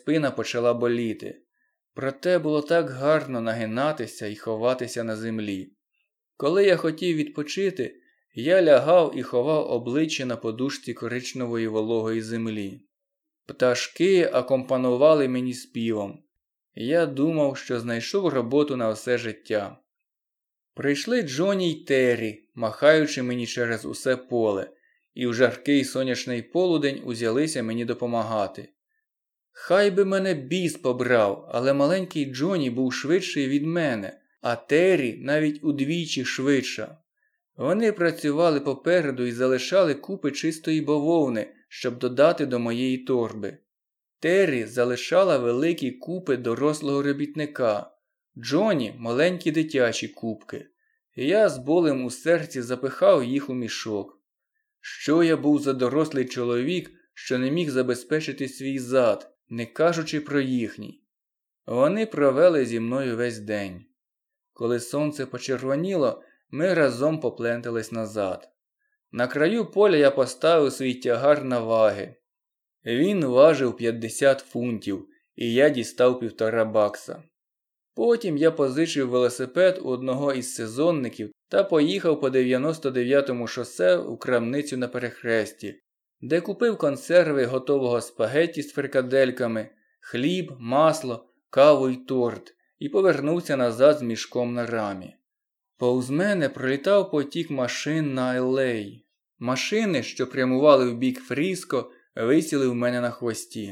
спина почала боліти. Проте було так гарно нагинатися і ховатися на землі. Коли я хотів відпочити, я лягав і ховав обличчя на подушці коричневої вологої землі. Пташки акомпанували мені співом. Я думав, що знайшов роботу на все життя. Прийшли Джоні й Террі, махаючи мені через усе поле, і в жаркий сонячний полудень узялися мені допомагати. Хай би мене біс побрав, але маленький Джоні був швидший від мене, а Террі навіть удвічі швидша. Вони працювали попереду і залишали купи чистої бавовни, щоб додати до моєї торби. Террі залишала великі купи дорослого робітника, Джоні – маленькі дитячі купки. Я з болем у серці запихав їх у мішок. Що я був за дорослий чоловік, що не міг забезпечити свій зад, не кажучи про їхній. Вони провели зі мною весь день. Коли сонце почервоніло, ми разом поплентались назад. На краю поля я поставив свій тягар на ваги. Він важив 50 фунтів, і я дістав $1,5. Потім я позичив велосипед у одного із сезонників та поїхав по 99-му шосе у крамницю на перехресті, де купив консерви готового спагетті з фрикадельками, хліб, масло, каву й торт і повернувся назад з мішком на рамі. Повз мене пролітав потік машин на Елей. Машини, що прямували в бік Фріско, висіли в мене на хвості.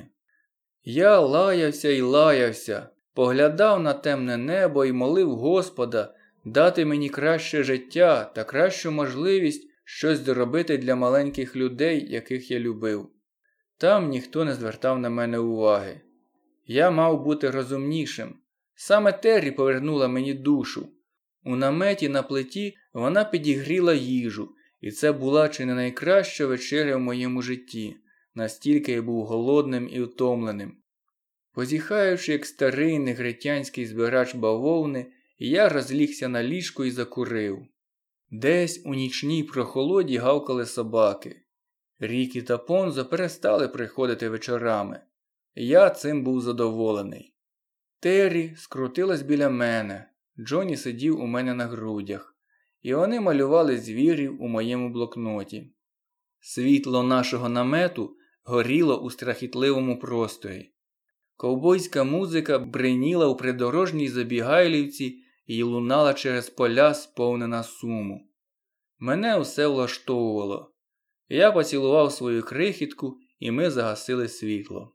Я лаявся й лаявся, поглядав на темне небо і молив Господа дати мені краще життя та кращу можливість щось зробити для маленьких людей, яких я любив. Там ніхто не звертав на мене уваги. Я мав бути розумнішим. Саме Террі повернула мені душу. У наметі на плиті вона підігріла їжу, і це була чи не найкраща вечеря в моєму житті. Настільки я був голодним і втомленим. Позіхаючи, як старий негритянський збирач бавовни, я розлігся на ліжку і закурив. Десь у нічній прохолоді гавкали собаки. Рікі та Понзо перестали приходити вечорами. Я цим був задоволений. Террі скрутилась біля мене, Джоні сидів у мене на грудях, і вони малювали звірів у моєму блокноті. Світло нашого намету горіло у страхітливому просторі. Ковбойська музика бриніла у придорожній забігайлівці і лунала через поля, сповнена суму. Мене усе влаштовувало. Я поцілував свою крихітку, і ми загасили світло.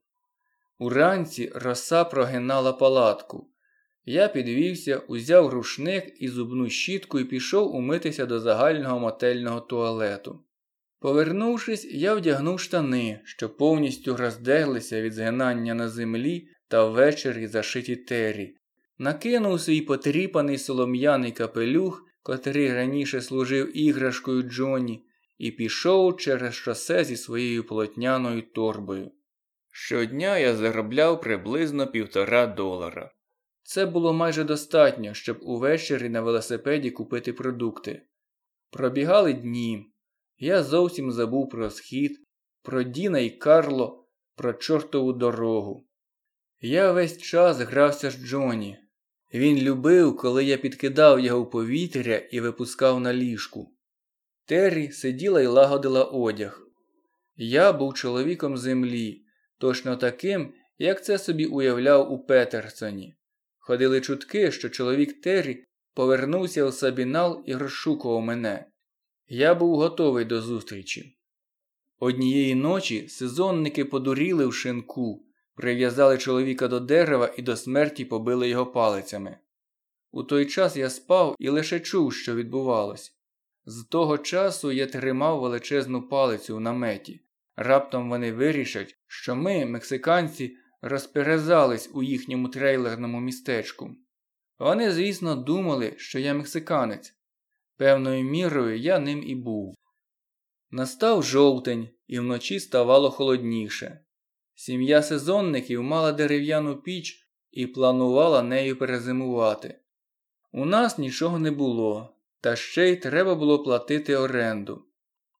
Уранці роса прогинала палатку. Я підвівся, узяв рушник і зубну щітку і пішов умитися до загального мотельного туалету. Повернувшись, я вдягнув штани, що повністю роздеглися від згинання на землі та ввечері зашиті Террі. Накинув свій потріпаний солом'яний капелюх, котрий раніше служив іграшкою Джоні, і пішов через шосе зі своєю полотняною торбою. Щодня я заробляв приблизно $1,5. Це було майже достатньо, щоб увечері на велосипеді купити продукти. Пробігали дні. Я зовсім забув про схід, про Діна і Карло, про чортову дорогу. Я весь час грався з Джоні. Він любив, коли я підкидав його в повітря і випускав на ліжку. Террі сиділа й лагодила одяг. Я був чоловіком землі, точно таким, як це собі уявляв у Петерсоні. Ходили чутки, що чоловік Террі повернувся у Сабінал і розшукував мене. Я був готовий до зустрічі. Однієї ночі сезонники подуріли в шинку, прив'язали чоловіка до дерева і до смерті побили його палицями. У той час я спав і лише чув, що відбувалось. З того часу я тримав величезну палицю в наметі. Раптом вони вирішать, що ми, мексиканці, розперезались у їхньому трейлерному містечку. Вони, звісно, думали, що я мексиканець. Певною мірою я ним і був. Настав жовтень, і вночі ставало холодніше. Сім'я сезонників мала дерев'яну піч і планувала нею перезимувати. У нас нічого не було, та ще й треба було платити оренду.